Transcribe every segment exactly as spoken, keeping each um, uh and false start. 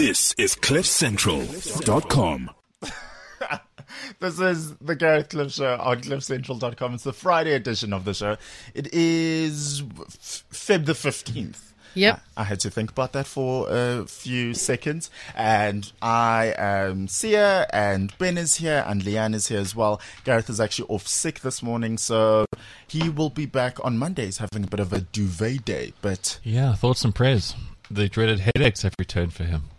This is cliff central dot com. This is the Gareth Cliff Show on cliff central dot com. It's the Friday edition of the show. It is February the fifteenth. Yep. I, I had to think about that for a few seconds. And I am Sia, and Ben is here, and Leanne is here as well. Gareth is actually off sick this morning, so he will be back on Mondays having a bit of a duvet day. But yeah, thoughts and prayers. The dreaded headaches have returned for him.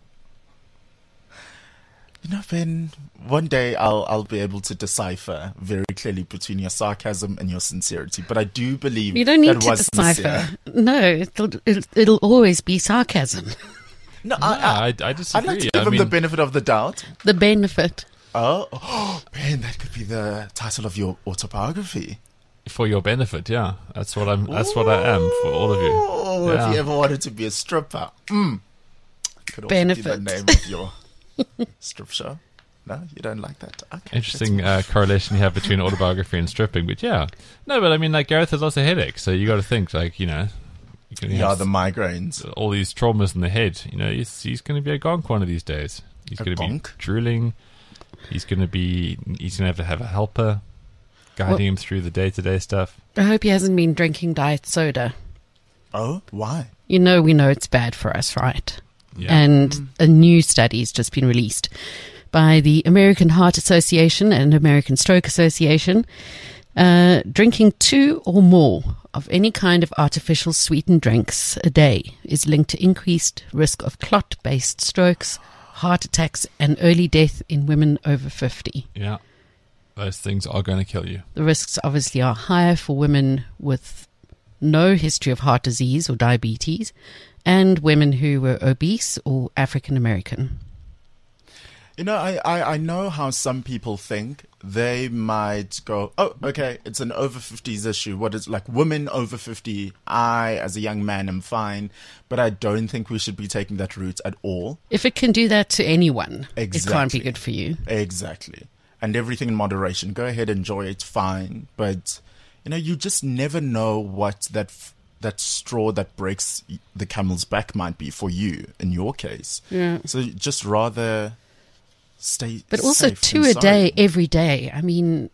You know, Ben, one day I'll I'll be able to decipher very clearly between your sarcasm and your sincerity. But I do believe you don't need that to was decipher. sincere. No, it'll, it'll it'll always be sarcasm. No, No, I, I, I, I disagree. I'd like to I give him mean, the benefit of the doubt. The benefit. Oh, oh, Ben, that could be the title of your autobiography. for your benefit, yeah. That's what I'm. That's what I am for all of you. Oh, Yeah. if you ever wanted to be a stripper, mm. could also Benefit. be the name of your strip show. No, you don't like that? Okay, Interesting that's- uh, correlation you have between autobiography and stripping, but yeah, no, but I mean, like Gareth has lots of headaches, so you got to think, like you know, you're gonna Yeah, have the migraines. all these traumas in the head. You know, he's, he's going to be a gonk one of these days. He's A going to be gonk? drooling. He's going to be. He's going to have to have a helper guiding Well- him through the day to day stuff. I hope he hasn't been drinking diet soda. Oh, why? You know, we know it's bad for us, right? Yeah. And a new study's just been released by the American Heart Association and American Stroke Association. Uh, drinking two or more of any kind of artificial sweetened drinks a day is linked to increased risk of clot-based strokes, heart attacks, and early death in women over fifty. yeah, those things are going to kill you. The risks obviously are higher for women with no history of heart disease or diabetes, and women who were obese or African American. You know, I, I, I know how some people think. They might go, oh, okay, it's an over fifties issue. What is like women over fifty? I, as a young man, am fine, but I don't think we should be taking that route at all. If it can do that to anyone, it can't Exactly. be good for you. Exactly. And everything in moderation. Go ahead, enjoy it, fine. But, you know, you just never know what that f- that straw that breaks the camel's back might be for you, in your case. Yeah. So just rather stay But also safe two and a day, sorry. every day. I mean,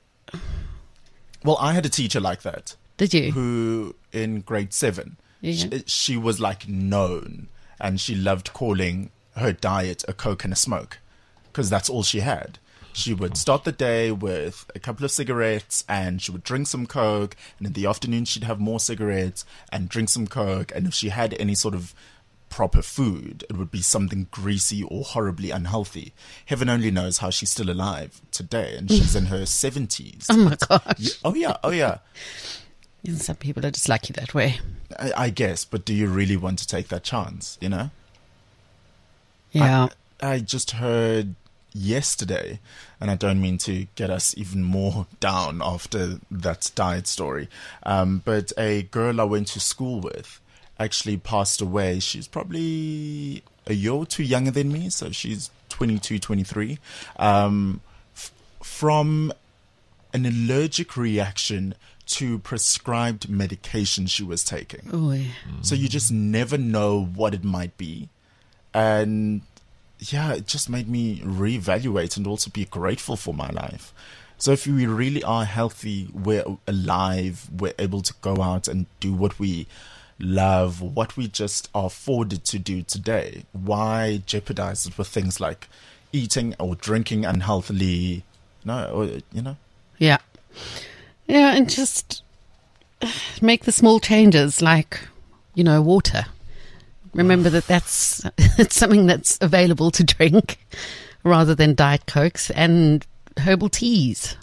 Well, I had a teacher like that. did you? Who in grade seven, Yeah. she, she was like known, and she loved calling her diet a Coke and a smoke, because that's all she had. She would start the day with a couple of cigarettes, and she would drink some Coke, and in the afternoon she'd have more cigarettes and drink some Coke, and if she had any sort of proper food, it would be something greasy or horribly unhealthy. Heaven only knows how she's still alive today, and she's in her seventies. Oh my gosh. Oh yeah, oh yeah. And some people are just lucky that way. I, I guess, but do you really want to take that chance, you know? Yeah. I just heard yesterday, and I don't mean to get us even more down after that diet story, um, but a girl I went to school with actually passed away. She's probably a year or two younger than me, so she's twenty-two, twenty-three, um, f- from an allergic reaction to prescribed medication she was taking. Oh, yeah. So you just never know what it might be. And yeah, it just made me reevaluate and also be grateful for my life. So if we really are healthy, we're alive, we're able to go out and do what we love, what we just are afforded to do today, why jeopardize it with things like eating or drinking unhealthily? No, or, you know? Yeah. Yeah, and just make the small changes like, you know, water. Remember that that's it's something that's available to drink rather than Diet Cokes and herbal teas.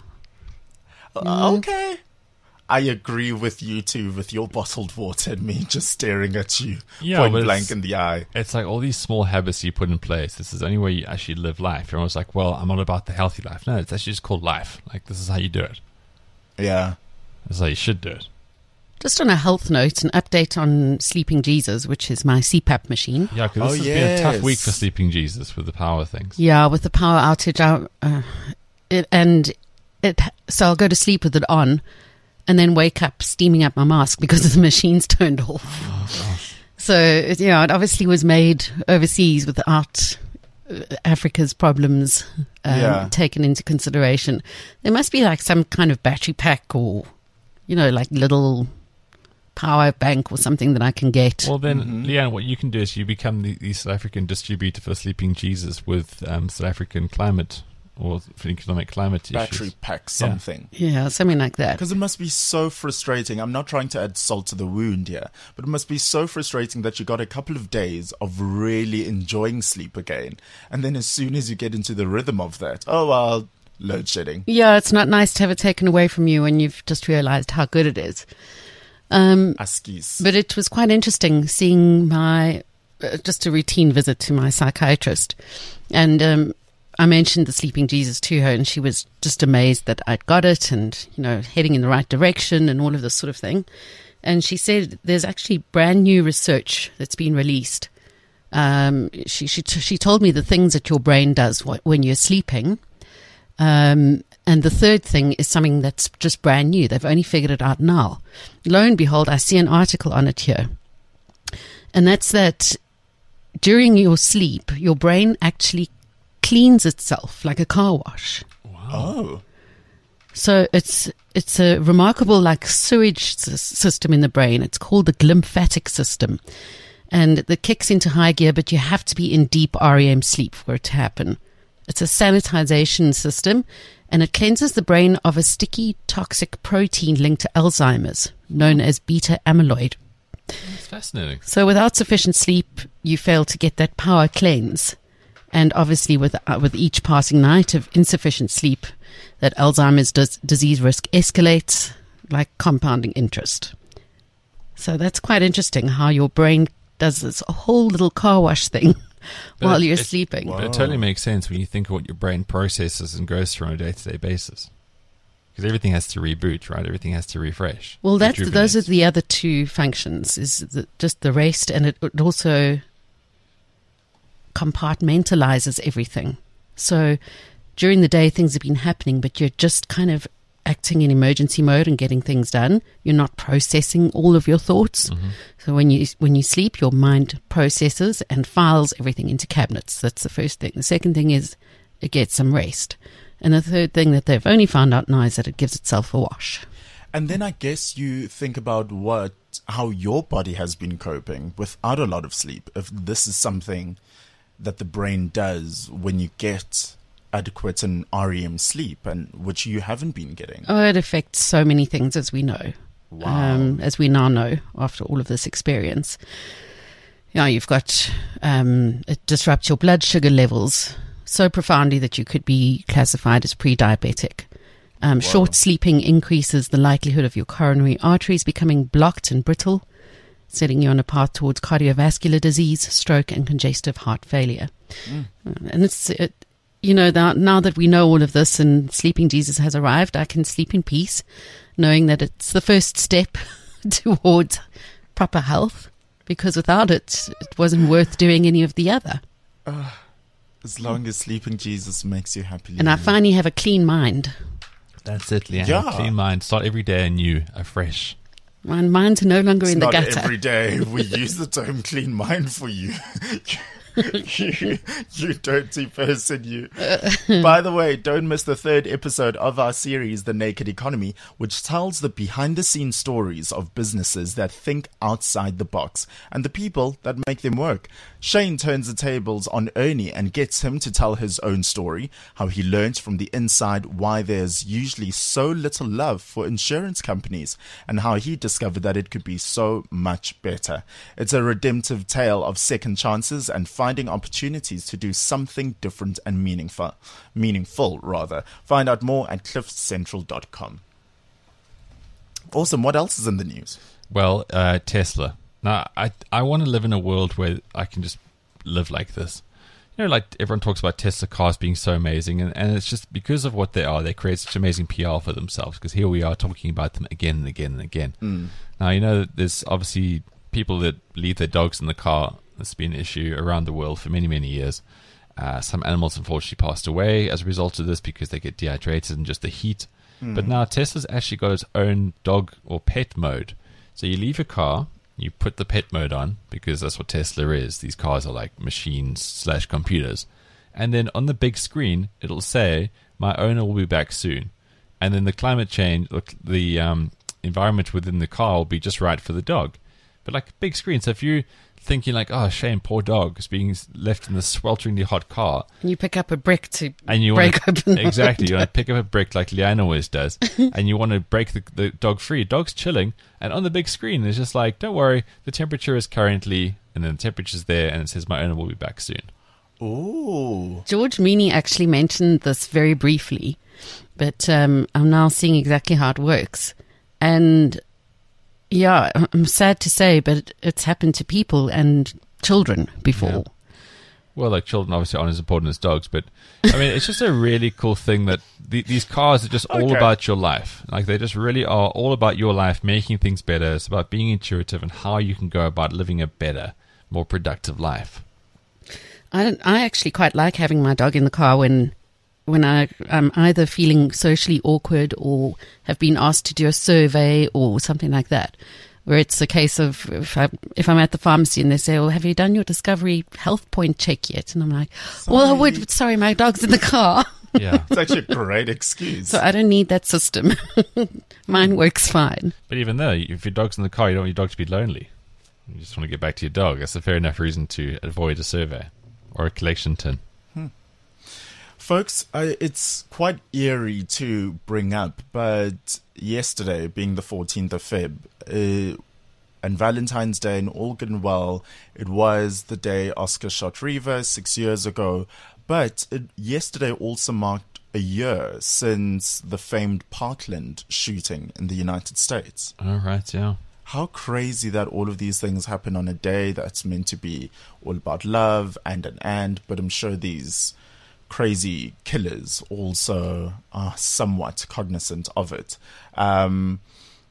Uh, okay. I agree with you too, with your bottled water and me just staring at you Yeah, point but blank it's- in the eye. It's like all these small habits you put in place. This is the only way you actually live life. You're almost like, well, I'm all about the healthy life. No, it's actually just called life. Like, this is how you do it. Yeah. This is how you should do it. Just on a health note, an update on Sleeping Jesus, which is my C PAP machine. Yeah, because Oh, this has been a tough yes. week for Sleeping Jesus with the power things. Yeah, with the power outage, I, uh, it, and it, so I'll go to sleep with it on, and then wake up steaming up my mask because the machine's turned off. So, it- yeah, it obviously was made overseas without uh, Africa's problems um, Yeah. taken into consideration. There must be like some kind of battery pack or, you know, like little power bank or something that I can get. Well, then, Mm-hmm. Leanne, what you can do is you become the, the South African distributor for Sleeping Jesus with um, South African climate or for economic climate Battery issues. pack something. Yeah, something like that. Because it must be so frustrating. I'm not trying to add salt to the wound here, but it must be so frustrating that you got a couple of days of really enjoying sleep again. And then as soon as you get into the rhythm of that, oh, well, load shedding. Yeah, it's not nice to have it taken away from you when you've just realized how good it is. Um, Askies. But it was quite interesting seeing my, uh, just a routine visit to my psychiatrist. And um, I mentioned the Sleeping Jesus to her, and she was just amazed that I'd got it and, you know, heading in the right direction and all of this sort of thing. And she said there's actually brand new research that's been released. Um, she, she, she told me the things that your brain does wh- when you're sleeping. Um, and the third thing is something that's just brand new. They've only figured it out now. Lo and behold, I see an article on it here. And that's that during your sleep, your brain actually cleans itself like a car wash. Oh. So it's it's a remarkable like sewage s- system in the brain. It's called the glymphatic system. And it kicks into high gear, but you have to be in deep R E M sleep for it to happen. It's a sanitization system, and it cleanses the brain of a sticky, toxic protein linked to Alzheimer's, known as beta amyloid. It's fascinating. So without sufficient sleep, you fail to get that power cleanse. And obviously with uh, with each passing night of insufficient sleep, that Alzheimer's dis- disease risk escalates like compounding interest. So that's quite interesting how your brain does this whole little car wash thing But while it- you're it- sleeping. But it totally makes sense when you think of what your brain processes and goes through on a day-to-day basis. Because everything has to reboot, right? Everything has to refresh. Well, that's, those are rejuvenate. the other two functions, is the, just the rest, and it, it also compartmentalizes everything. So during the day, things have been happening, but you're just kind of acting in emergency mode and getting things done. You're not processing all of your thoughts. Mm-hmm. So when you when you sleep, your mind processes and files everything into cabinets. That's the first thing. The second thing is it gets some rest. And the third thing that they've only found out now is that it gives itself a wash. And then I guess you think about what how your body has been coping without a lot of sleep. If this is something that the brain does when you get adequate and R E M sleep, and which you haven't been getting. Oh, it affects so many things, as we know. Wow. Um, as we now know after all of this experience. Yeah, you've got, um, it disrupts your blood sugar levels so profoundly that you could be classified as pre-diabetic. Um, short sleeping increases the likelihood of your coronary arteries becoming blocked and brittle, setting you on a path towards cardiovascular disease, stroke, and congestive heart failure. Mm. And it's, it, you know, now, now that we know all of this and Sleeping Jesus has arrived, I can sleep in peace, knowing that it's the first step towards proper health, because without it, it wasn't worth doing any of the other. Uh, as long as Sleeping Jesus makes you happy. And I finally have a clean mind. That's it, Leanne. Yeah. Clean mind. Start every day anew, afresh. My mind's no longer It's in the not gutter. every day we use the term clean mind for you. you, you dirty person, you. By the way, don't miss the third episode of our series, The Naked Economy, which tells the behind-the-scenes stories of businesses that think outside the box and the people that make them work. Shane turns the tables on Ernie and gets him to tell his own story, how he learned from the inside why there's usually so little love for insurance companies, and how he discovered that it could be so much better. It's a redemptive tale of second chances and finding opportunities to do something different and meaningful. Meaningful, rather. Find out more at cliff central dot com. Awesome. What else is in the news? Well, uh, Tesla. Now, I I want to live in a world where I can just live like this. You know, like everyone talks about Tesla cars being so amazing, and, and it's just because of what they are, they create such amazing P R for themselves, because here we are talking about them again and again and again. Mm. Now, you know, there's obviously people that leave their dogs in the car. That's been an issue around the world for many, many years. Uh, some animals unfortunately passed away as a result of this because they get dehydrated and just the heat. Mm. But now Tesla's actually got its own dog or pet mode. So you leave your car, You put the pet mode on, because that's what Tesla is. These cars are like machines slash computers. And then on the big screen, it'll say, my owner will be back soon. And then the climate change, the um, environment within the car will be just right for the dog. But like a big screen. So if you're thinking like, oh, shame, poor dog is being left in this swelteringly hot car. And you pick up a brick to and you break want to, open. Exactly. You want to pick up a brick like Leanne always does. And you want to break the, the dog free. Dog's chilling. And on the big screen, it's just like, don't worry, the temperature is currently, and then the temperature's there, and it says my owner will be back soon. Ooh. George Meany actually mentioned this very briefly, but um, I'm now seeing exactly how it works. And yeah, I'm sad to say, but it's happened to people and children before. Yeah. Well, like children obviously aren't as important as dogs, but I mean, it's just a really cool thing that the, these cars are just all Okay. about your life. Like they just really are all about your life, making things better. It's about being intuitive and how you can go about living a better, more productive life. I don't, I actually quite like having my dog in the car when when I, I'm either feeling socially awkward or have been asked to do a survey or something like that, where it's a case of if, I, if I'm at the pharmacy and they say, well, have you done your Discovery Health Point check yet? And I'm like, well, I would, but sorry, my dog's in the car. Yeah. It's actually a great excuse. So I don't need that system. Mine works fine. But even though, if your dog's in the car, you don't want your dog to be lonely. You just want to get back to your dog. That's a fair enough reason to avoid a survey or a collection tin. Folks, uh, it's quite eerie to bring up, but yesterday, being the fourteenth of February, uh, and Valentine's Day and all good and well, it was the day Oscar shot Reva six years ago, but it, yesterday also marked a year since the famed Parkland shooting in the United States. All right, yeah. How crazy that all of these things happen on a day that's meant to be all about love and an and, but I'm sure these crazy killers also are somewhat cognizant of it. Um,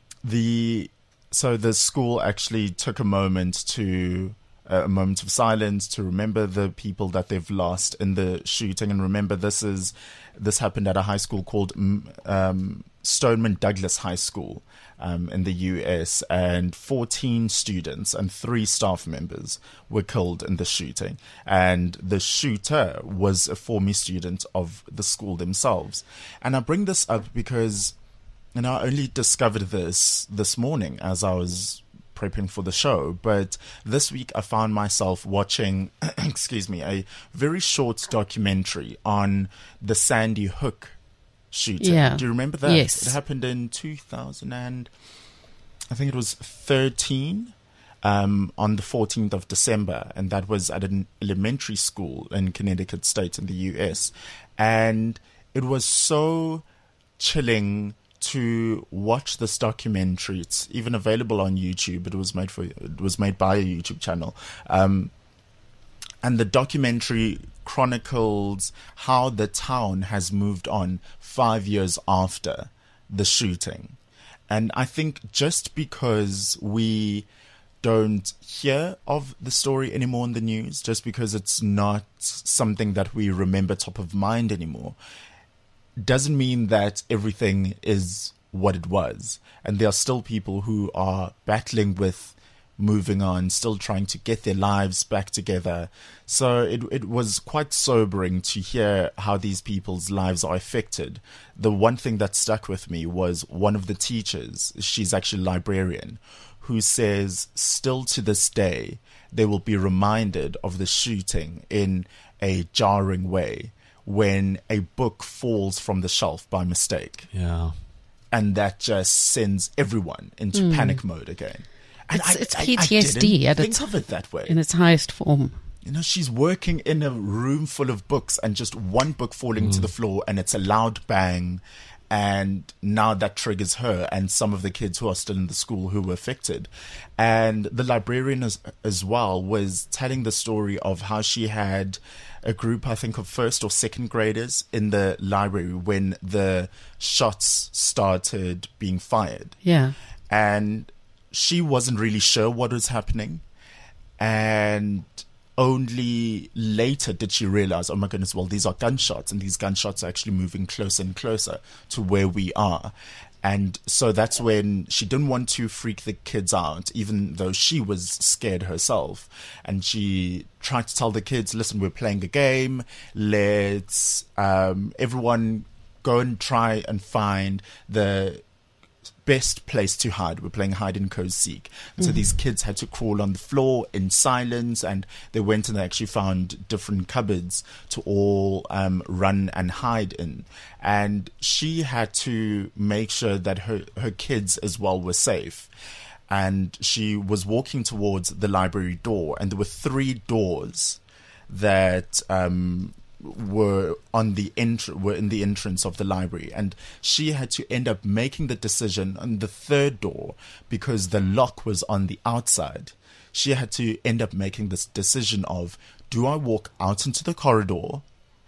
the so the school actually took a moment to uh, a moment of silence to remember the people that they've lost in the shooting, and remember this is this happened at a high school called um, Stoneman Douglas High School um, in the U S, and fourteen students and three staff members were killed in the shooting. And the shooter was a former student of the school themselves. And I bring this up because, and I only discovered this this morning as I was prepping for the show, but this week I found myself watching, excuse me, a very short documentary on the Sandy Hook shooting. Yeah. Do you remember that? Yes. It happened in two thousand and I think it was thirteen, um, on the fourteenth of December, and that was at an elementary school in Connecticut State in the U S. And it was so chilling to watch this documentary. It's even available on YouTube. It was made for it was made by a YouTube channel. Um, and the documentary chronicles how the town has moved on five years after the shooting. And I think just because we don't hear of the story anymore in the news, just because it's not something that we remember top of mind anymore, doesn't mean that everything is what it was. And there are still people who are battling with moving on, still trying to get their lives back together. So it it was quite sobering to hear how these people's lives are affected. The one thing that stuck with me was one of the teachers, she's actually a librarian, who says still to this day they will be reminded of the shooting in a jarring way when a book falls from the shelf by mistake. Yeah. And that just sends everyone into mm. panic mode again. And It's, I, it's I- P T S D I, at didn't its, think of it that way. in its highest form. You know, she's working in a room full of books and just one book falling Mm. to the floor and it's a loud bang. And now that triggers her and some of the kids who are still in the school who were affected. And the librarian as, as well was telling the story of how she had a group, I think, of first or second graders in the library when the shots started being fired. Yeah. And she wasn't really sure what was happening. And only later did she realize, oh my goodness, well, these are gunshots, and these gunshots are actually moving closer and closer to where we are. And so that's when she didn't want to freak the kids out, even though she was scared herself. And she tried to tell the kids, listen, we're playing a game. Let's um, everyone go and try and find the best place to hide. We're playing hide and go seek. And so mm-hmm. these kids had to crawl on the floor in silence, and they went and they actually found different cupboards to all um, run and hide in. And she had to make sure that her, her kids as well were safe. And she was walking towards the library door, and there were three doors that um, were on the entr- were in the entrance of the library, and she had to end up making the decision on the third door because the lock was on the outside. She had to end up making this decision of, do I walk out into the corridor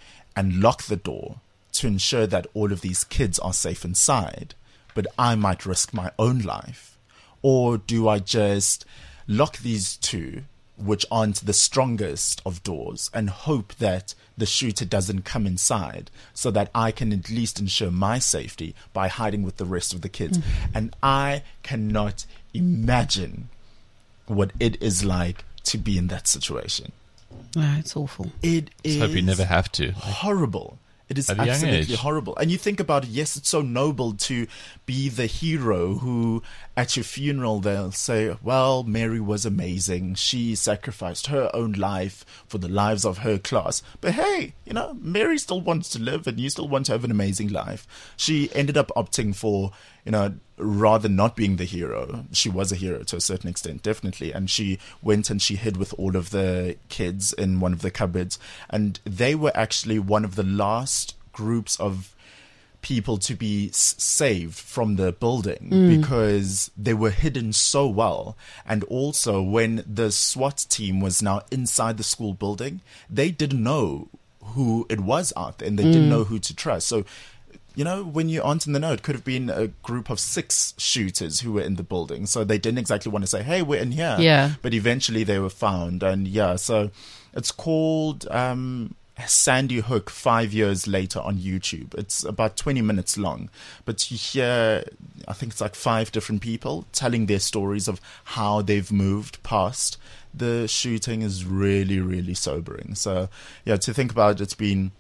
and lock the door to ensure that all of these kids are safe inside, but I might risk my own life, or do I just lock these two, which aren't the strongest of doors, and hope that the shooter doesn't come inside so that I can at least ensure my safety by hiding with the rest of the kids. Mm. And I cannot imagine what it is like to be in that situation. Oh, it's awful. It is. Let's hope you never have to. Horrible. It is At a young absolutely age. horrible. And you think about it, yes, it's so noble to be the hero who at your funeral they'll say, well, Mary was amazing. She sacrificed her own life for the lives of her class. But hey, you know, Mary still wants to live and you still want to have an amazing life. She ended up opting for, you know, rather not being the hero. She was a hero to a certain extent, definitely. And she went and she hid with all of the kids in one of the cupboards. And they were actually one of the last groups of people to be s- saved from the building mm. because they were hidden so well. And also when the SWAT team was now inside the school building, they didn't know who it was out there and they mm. didn't know who to trust. So, you know, when you aren't in the know, it could have been a group of six shooters who were in the building. So they didn't exactly want to say, hey, we're in here. Yeah. But eventually they were found. And yeah, so it's called um, Sandy Hook Five Years Later on YouTube. It's about twenty minutes long. But you hear, I think it's like five different people telling their stories of how they've moved past the shooting. Is really, really sobering. So yeah, to think about it, it's been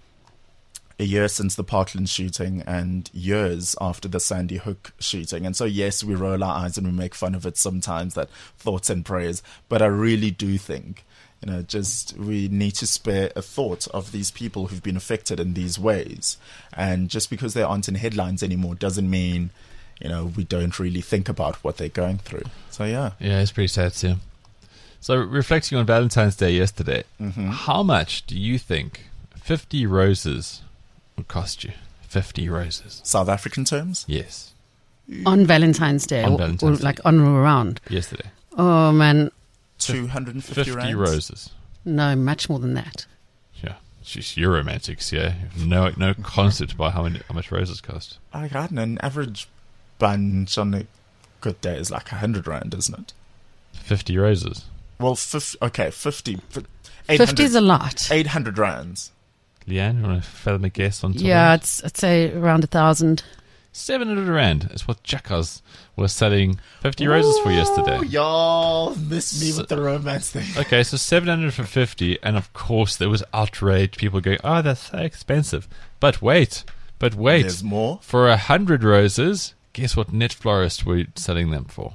a year since the Parkland shooting and years after the Sandy Hook shooting. And so, yes, we roll our eyes and we make fun of it sometimes, that thoughts and prayers. But I really do think, you know, just we need to spare a thought of these people who've been affected in these ways. And just because they aren't in headlines anymore doesn't mean, you know, we don't really think about what they're going through. So, yeah. Yeah, it's pretty sad too. So, reflecting on Valentine's Day yesterday, Mm-hmm. how much do you think fifty roses would cost you? fifty roses. South African terms? Yes. On Valentine's Day, On or, Valentine's or Day. like on or around. Yesterday. Oh man, two hundred fifty, fifty rands? roses. no, much more than that. Yeah. She's you're romantics, yeah. No no concept about how, many, how much roses cost. I got an average bunch on a good day is like one hundred rand, isn't it? fifty roses. Well, fif- okay, fifty. Fifty is a lot. eight hundred rands. Leanne, you want to fathom a guess on top Yeah, of that? it's, I'd say around a thousand. seven hundred rand is what Jackals was selling fifty roses for yesterday. Oh, y'all miss me So- with the romance thing. Okay, so seven hundred for fifty, and of course there was outrage. People going, oh, that's so expensive. But wait, but wait. There's more. For a hundred roses, guess what Net Florist were selling them for?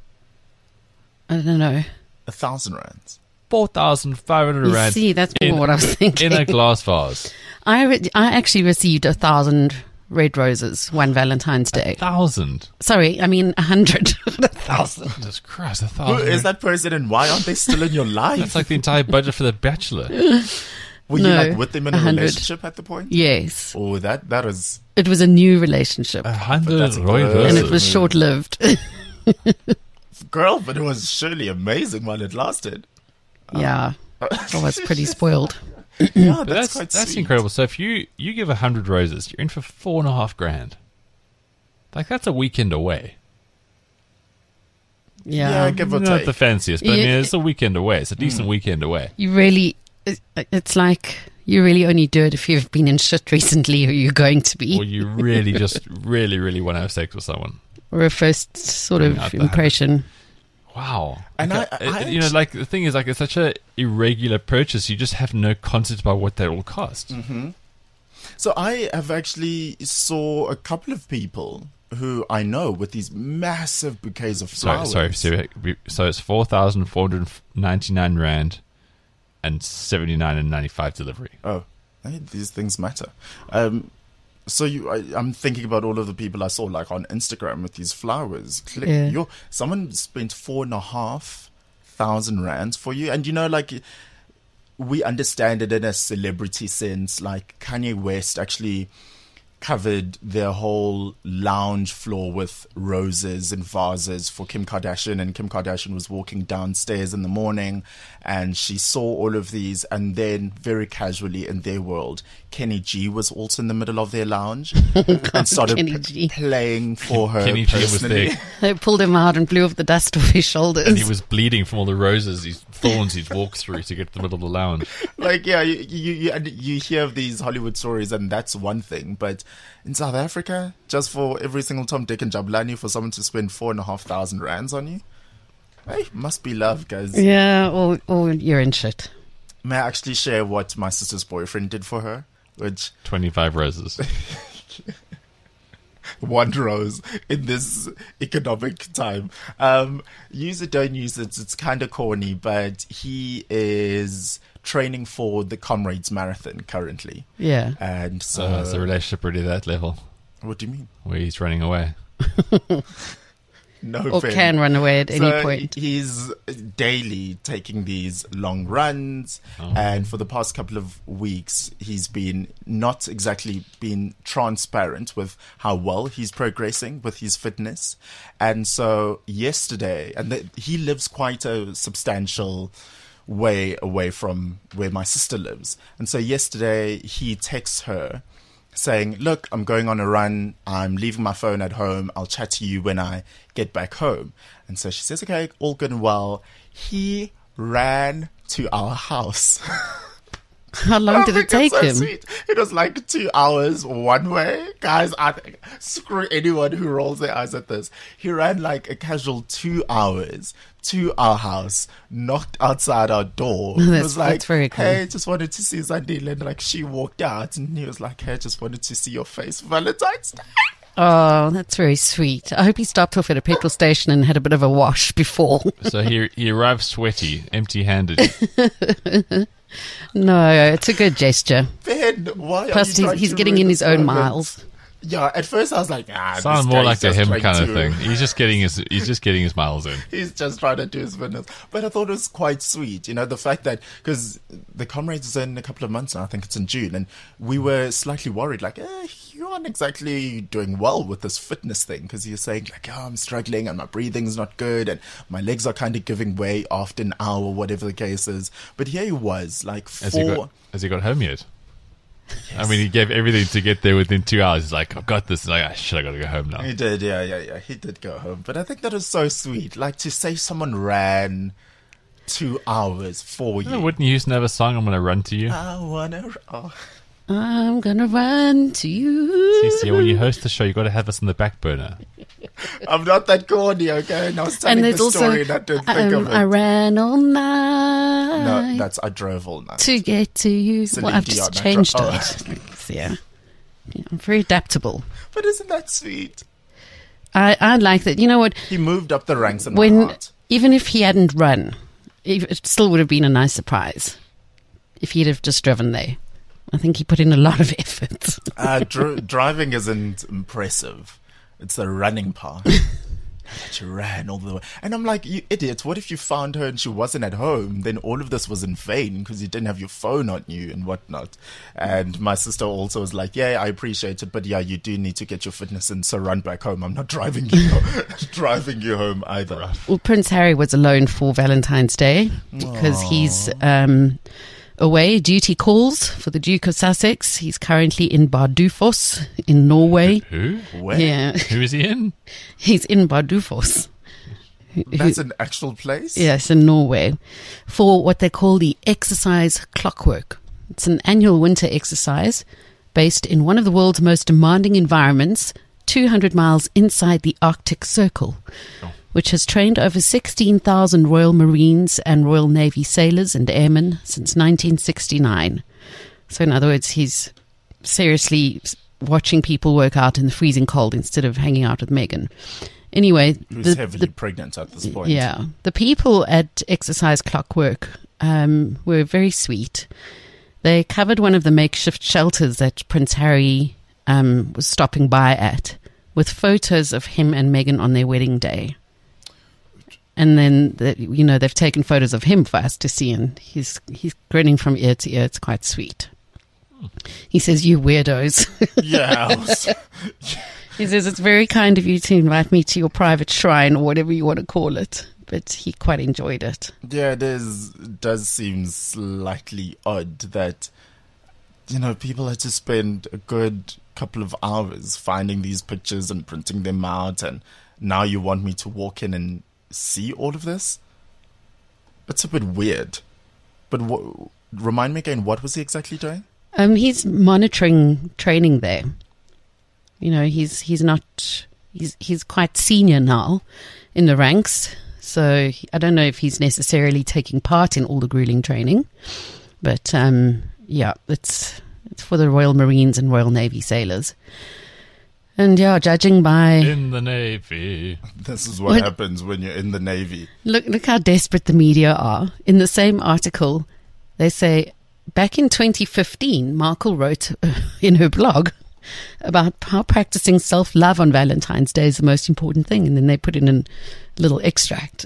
I don't know. A thousand rands. four thousand five hundred You rand. see, that's more in, what I was thinking. in a glass vase. I re- I actually received a thousand red roses one Valentine's Day. Thousand. Sorry, I mean a hundred. a thousand. Jesus Christ, a Who thousand. is that person and why aren't they still in your life? That's like the entire budget for The Bachelor. Were you No, like with them in a, a hundred. relationship at the point? Yes, Oh, that that is. it was a new relationship, A hundred that's a Roy good- and roses. it was short lived. Girl, but it was surely amazing while it lasted. Yeah, I was pretty spoiled. Yeah, But that's, that's quite that's sweet. incredible. So if you you give a hundred roses, you're in for four and a half grand. Like that's a weekend away. Yeah, Yeah, give or Not take. the fanciest, but I Yeah. mean it's a weekend away. It's a decent weekend away. you really. it- It's like You really only do it if you've been in shit recently or you're going to be. Or you really just really, really want to have sex with someone. Or a first sort Bring of out the impression. Wow. And Like, I- I uh, you know, actu- like the thing is, like it's such a irregular purchase. You just have no concept about what that will cost. Mm-hmm. So I have actually saw a couple of people who I know with these massive bouquets of Sorry, flowers. sorry, sorry. we- So it's four thousand four hundred ninety-nine rand and seventy-nine and ninety-five delivery. Oh, hey, these things matter. Um, so you, I, I'm thinking about all of the people I saw like on Instagram with these flowers. Click, Yeah. your, someone spent four and a half thousand rands for you, and you know, like we understand it in a celebrity sense. Like Kanye West actually covered their whole lounge floor with roses and vases for Kim Kardashian, and Kim Kardashian was walking downstairs in the morning and she saw all of these, and then very casually in their world Kenny G was also in the middle of their lounge and started Kenny p- G. playing for her Kenny G was personally. there. They pulled him out and blew off the dust off his shoulders. And he was bleeding from all the roses, these thorns he'd walked through to get to the middle of the lounge. Like, yeah, you, you you and you hear of these Hollywood stories, and that's one thing. But in South Africa, just for every single Tom, Dick, and Jabulani, for someone to spend four and a half thousand rands on you, hey, must be love, guys. Yeah, or, or you're in shit. May I actually share what my sister's boyfriend did for her? Which twenty-five roses. one rose in this economic time. Um, use it, don't use it. It's kind of corny, but he is training for the Comrades Marathon currently. Yeah. And so, So is the relationship really that level what do you mean? where he's running away? No, Or pen. can run away at any So point. He's daily taking these long runs, Oh. and for the past couple of weeks, he's been not exactly been transparent with how well he's progressing with his fitness. And so yesterday, and the, he lives quite a substantial way away from where my sister lives. And so yesterday, he texts her saying, look, I'm going on a run. I'm leaving my phone at home. I'll chat to you when I get back home. And so she says, okay, all good and well. He ran to our house. How long I did it think take it's so him? sweet. It was like two hours one way. Guys, I think, screw anyone who rolls their eyes at this. He ran like a casual two hours to our house, knocked outside our door. He That's- was like, that's very cool. hey, just wanted to see Zandile. And like she walked out and he was like, hey, just wanted to see your face for Valentine's Day. Oh, that's very sweet. I hope he stopped off at a petrol station and had a bit of a wash before. So he he arrives sweaty, empty-handed. No, it's a good gesture. Ben, why are Plus, you he's, trying he's to getting ruin in his this own moment? miles. Yeah, at first I was like, ah, Sounds this more guy's like a just him trying kind of to- thing. He's just getting his he's just getting his miles in. He's just trying to do his fitness. But I thought it was quite sweet, you know, the fact that, because the Comrades is in a couple of months now, I think it's in June, and we were slightly worried, like, eh, you aren't exactly doing well with this fitness thing, because you're saying, like, oh, I'm struggling, and my breathing's not good, and my legs are kind of giving way after an hour, whatever the case is. But here he was, like, Has he four... got has he got home yet? I mean, he gave everything to get there within two hours. He's like, I've got this. He's like, ah, shit, I got to go home now. He did, yeah, yeah, yeah. He did go home. But I think that was so sweet. Like, to say someone ran two hours for you. Oh, wouldn't you used to have a song, I'm going to run to you? I wanna... Oh. I'm gonna run to you. See, see, when you host the show, you got to have us in the back burner. I'm not that corny, okay? And I was telling And the there's also, story and I didn't think um, of it. I ran all night No, that's I drove all night. to get to you. Celine Well, I've Dion, just I changed dro- it. So, yeah. Yeah, I'm very adaptable. But isn't that sweet? I, I like that. You know what? He moved up the ranks in my When heart. even if he hadn't run, it it still would have been a nice surprise if he'd have just driven there. I think he put in a lot of effort. Uh, dr- driving isn't impressive. It's the running part. She ran all the way. And I'm like, you idiot, what if you found her and she wasn't at home? Then all of this was in vain because you didn't have your phone on you and whatnot. And my sister also was like, yeah, I appreciate it, but yeah, you do need to get your fitness in, so run back home. I'm not driving you driving you home either. Well, Prince Harry was alone for Valentine's Day because he's um, away. Duty calls for the Duke of Sussex. He's currently in Bardufoss in Norway. Who? Where? Yeah, Who is he in? he's in Bardufoss. That's an actual place? Yes, in Norway for what they call the exercise clockwork. It's an annual winter exercise based in one of the world's most demanding environments, two hundred miles inside the Arctic Circle, Oh. which has trained over sixteen thousand Royal Marines and Royal Navy sailors and airmen since nineteen sixty-nine. So in other words, he's seriously watching people work out in the freezing cold instead of hanging out with Meghan. Anyway, Who's the, heavily the, pregnant at this point. yeah, the people at Exercise Clockwork um, were very sweet. They covered one of the makeshift shelters that Prince Harry um, was stopping by at with photos of him and Meghan on their wedding day. And then, the, you know, they've taken photos of him for us to see, and he's he's grinning from ear to ear. It's quite sweet. He says, "You weirdos." Yeah. I was- He says, "It's very kind of you to invite me to your private shrine," or whatever you want to call it. But he quite enjoyed it. Yeah, it is. It does seem slightly odd that, you know, people had to spend a good couple of hours finding these pictures and printing them out, and now you want me to walk in and see all of this? It's a bit weird. But wh- remind me again, what was he exactly doing? Um, he's monitoring training there. You know, he's he's not he's he's quite senior now in the ranks. So he, I don't know if he's necessarily taking part in all the grueling training, but um, yeah, it's it's for the Royal Marines and Royal Navy sailors. And yeah, judging by In the Navy. This is what What- happens when you're in the Navy. look look how desperate the media are. In the same article, they say back in twenty fifteen, Markle wrote in her blog about how practicing self-love on Valentine's Day is the most important thing, and then they put in a little extract.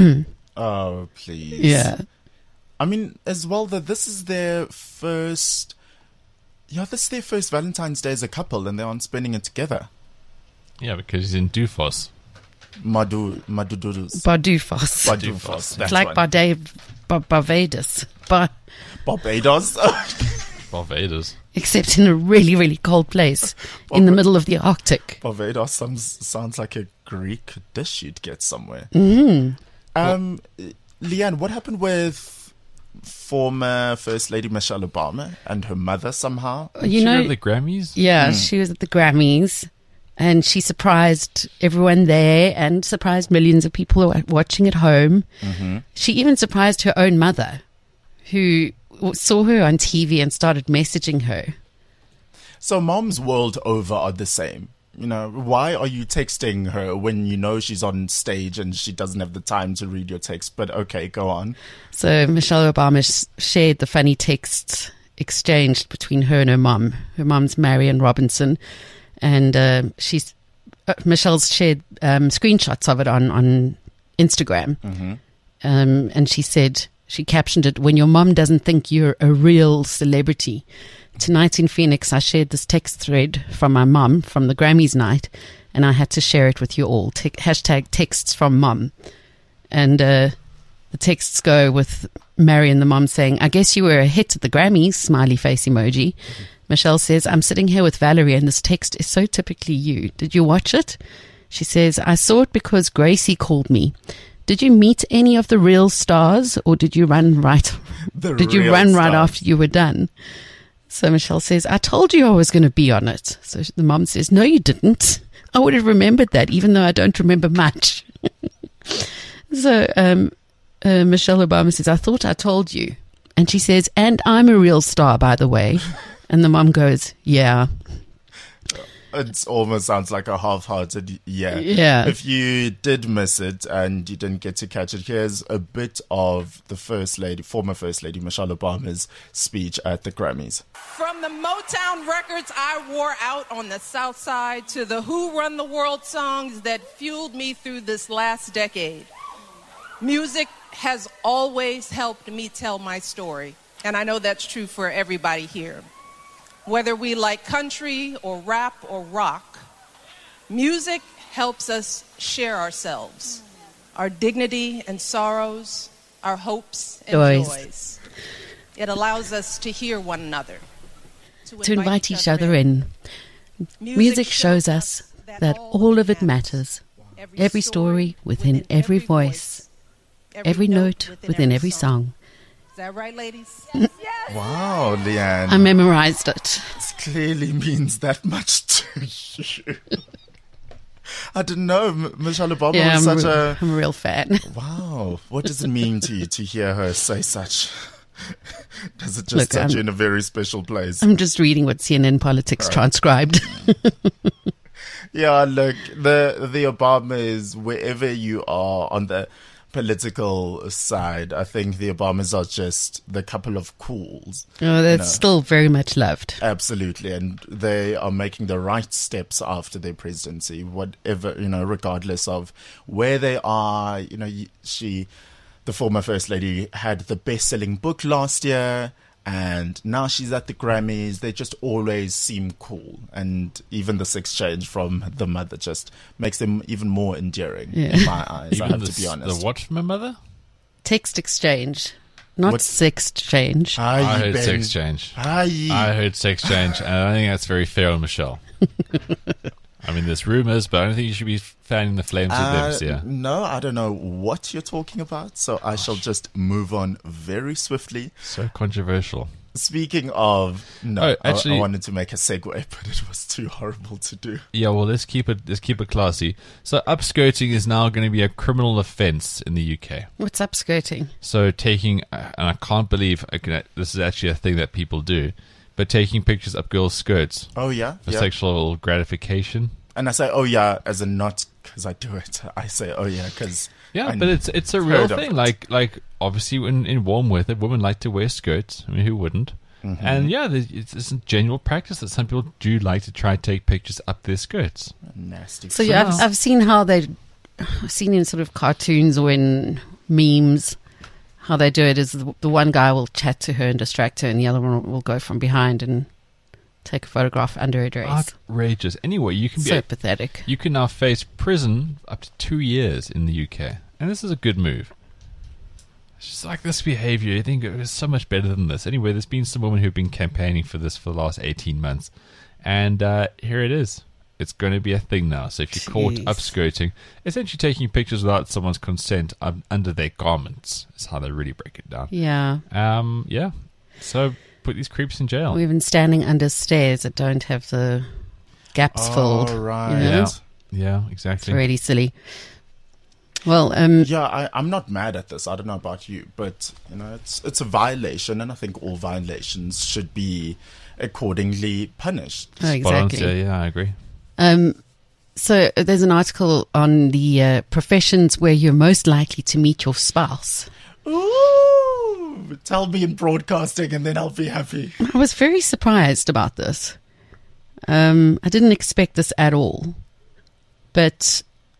Oh, please. Yeah. I mean, as well, that this is their first... Yeah, this is their first Valentine's Day as a couple, and they aren't spending it together. Yeah, because he's in Dufos. Madu... Madudurus. Bardufos. Badufos. It's That's like one. Barda- Bar- Barbados, Bar- Barbados. Barbados. except in a really, really cold place in the middle of the Arctic. Barbados sounds, sounds like a Greek dish you'd get somewhere. Mm. Um, Leanne, what happened with former First Lady Michelle Obama and her mother somehow? You She know, wrote the Grammys? yeah, she was at the Grammys, and she surprised everyone there and surprised millions of people who were watching at home. Mm-hmm. She even surprised her own mother, who w- saw her on T V and started messaging her. So moms world over are the same. You know, why are you texting her when you know she's on stage and she doesn't have the time to read your text? But okay, go on. So Michelle Obama sh- shared the funny texts exchanged between her and her mum. Her mum's Marion Robinson, and uh, she's uh, Michelle's shared um, screenshots of it on on Instagram. Mm-hmm. Um, and she said, she captioned it, "When your mum doesn't think you're a real celebrity." Tonight in Phoenix, I shared this text thread from my mum from the Grammys night, and I had to share it with you all. Te- hashtag texts from mum. And uh, the texts go with Mary and the mum saying, "I guess you were a hit at the Grammys," smiley face emoji. Mm-hmm. Michelle says, "I'm sitting here with Valerie, and this text is so typically you. Did you watch it?" She says, "I saw it because Gracie called me. Did you meet any of the real stars, or did you run right? The did you real run right stars. after you were done?" So Michelle says, "I told you I was going to be on it." So the mom says, "No, you didn't. I would have remembered that, even though I don't remember much." So um, uh, Michelle Obama says, "I thought I told you." And she says, "And I'm a real star, by the way." And the mom goes, "Yeah." It almost sounds like a half-hearted yeah. Yeah. If you did miss it and you didn't get to catch it, here's a bit of the First Lady, former First Lady Michelle Obama's speech at the Grammys. From the Motown records I wore out on the South Side to the Who Run the World songs that fueled me through this last decade, music has always helped me tell my story. And I know that's true for everybody here. Whether we like country or rap or rock, music helps us share ourselves, our dignity and sorrows, our hopes and Joys. joys. It allows us to hear one another, To invite each other in. Music shows us that all of it matters. Every story within every voice, every note within every song, Is that right, ladies? Wow, Leanne. I memorized it. This clearly means that much to you. I didn't know M- Michelle Obama Yeah, was I'm, such re- a... I'm a real fan. Wow. What does it mean to you to hear her say such? Does it just Look, touch I'm- you in a very special place? I'm just reading what C N N Politics transcribed. Yeah, look, the the Obamas, wherever you are on the political side, I think the Obamas are just the couple of cools. Oh, that's No. still very much loved. Absolutely, and they are making the right steps after their presidency, whatever, you know, regardless of where they are. You know, y- she, the former First Lady, had the best-selling book last year, and now she's at the Grammys. They just always seem cool, and even this exchange from the mother just makes them even more endearing Yeah. in my eyes, I Even have the, to be s- honest. the what from my mother? Text exchange, not What- sex exchange. Hi, I heard Ben. sex change. Hi. I heard sex change, and I think that's very fair on Michelle. I mean, there's rumors, but I don't think you should be fanning the flames with them, Uh, Sia. no, I don't know what you're talking about, so I shall just move on very swiftly. So controversial. Speaking of, no, Oh, I- I, actually- wanted to make a segue, but it was too horrible to do. Yeah, well, let's keep it let's keep it classy. So, upskirting is now going to be a criminal offence in the U K. What's upskirting? So, taking and I can't believe okay, this is actually a thing that people do, but taking pictures up girls' skirts Oh yeah, for yeah. sexual gratification. And I say, oh yeah, as in not because I do it. I say, oh yeah, because Yeah, I but it's it's a real heard of thing. it. Like like obviously, in, in warm weather, women like to wear skirts. I mean, who wouldn't? Mm-hmm. And yeah, there's- it's, it's a general practice that some people do like to try and take pictures up their skirts. nasty. So yeah, I've, I've seen how they, I've seen in sort of cartoons or in memes, how they do it is the, the one guy will chat to her and distract her, and the other one will go from behind and take a photograph under her dress. Outrageous. Anyway, you can be So pathetic. you can now face prison up to two years in the U K, and this is a good move. It's just like this behaviour. You think it was so much better than this. Anyway, there's been some women who've been campaigning for this for the last eighteen months, and uh, here it is. It's going to be a thing now. So if you're caught Jeez. upskirting, essentially taking pictures without someone's consent um, under their garments, is how they really break it down. Yeah. Um, yeah. So put these creeps in jail. Or even standing under stairs that don't have the gaps filled. Oh, right. You know? Yeah. Yeah, It's exactly. really silly. Well, um, Yeah, I, I'm not mad at this. I don't know about you, but you know, it's it's a violation, and I think all violations should be accordingly punished. oh, Spot on, exactly. Sia. Yeah, I agree. Um, so uh, there's an article on the uh, professions where you're most likely to meet your spouse. Ooh, tell me in broadcasting, and then I'll be happy. I was very surprised about this. Um, I didn't expect this at all, but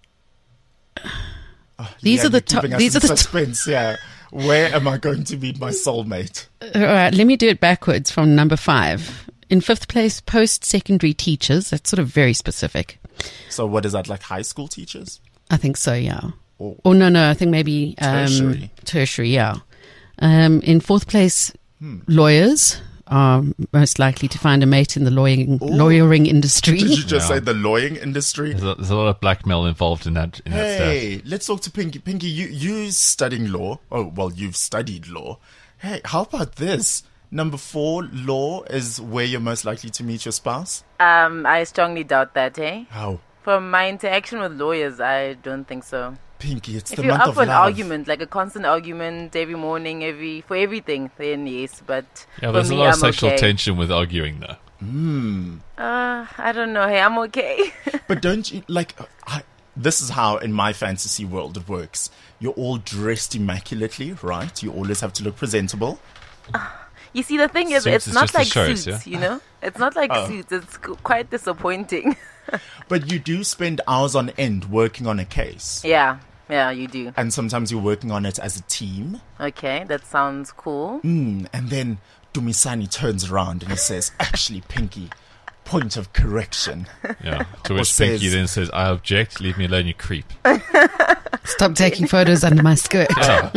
these Yeah, are the you're top. keeping us These in are the top. suspense. Yeah, where am I going to meet my soulmate? All right, let me do it backwards from number five. In fifth place, post-secondary teachers. That's sort of very specific. So, what is that, like high school teachers? I think so, yeah. Or Or no, no, I think maybe um, Tertiary. tertiary, yeah. Um, in fourth place, Hmm. lawyers are most likely to find a mate in the lawyering, Ooh. lawyering industry. did you just Yeah. say the lawyering industry? There's a, there's a lot of blackmail involved in that. In that stuff. Hey, let's talk to Pinky. Pinky, you you studying law? Oh, well, you've studied law. Hey, how about this? Number four, law is where you're most likely to meet your spouse. Um, I strongly doubt that, eh? How? From my interaction with lawyers, I don't think so. Pinky, it's If the you're month up of for an love. argument, like a constant argument every morning, every for everything, then yes. But Yeah, for there's me, a lot of I'm sexual okay. tension with arguing, though. Uh, I don't know. Hey, I'm okay. But don't you like? I, this is how in my fantasy world it works. You're all dressed immaculately, right? You always have to look presentable. You see, the thing is, Suits it's is not just a like choice, suits. yeah? You know, it's not like Oh. suits. It's qu- quite disappointing. But you do spend hours on end working on a case, yeah, yeah, you do. and sometimes you're working on it as a team. Okay, that sounds cool. Mm, and then Dumisani turns around and he says, "Actually, Pinky, point of correction." Yeah. To Or which Pinky says- then says, "I object. Leave me alone, you creep." Stop taking photos under my skirt. Yeah.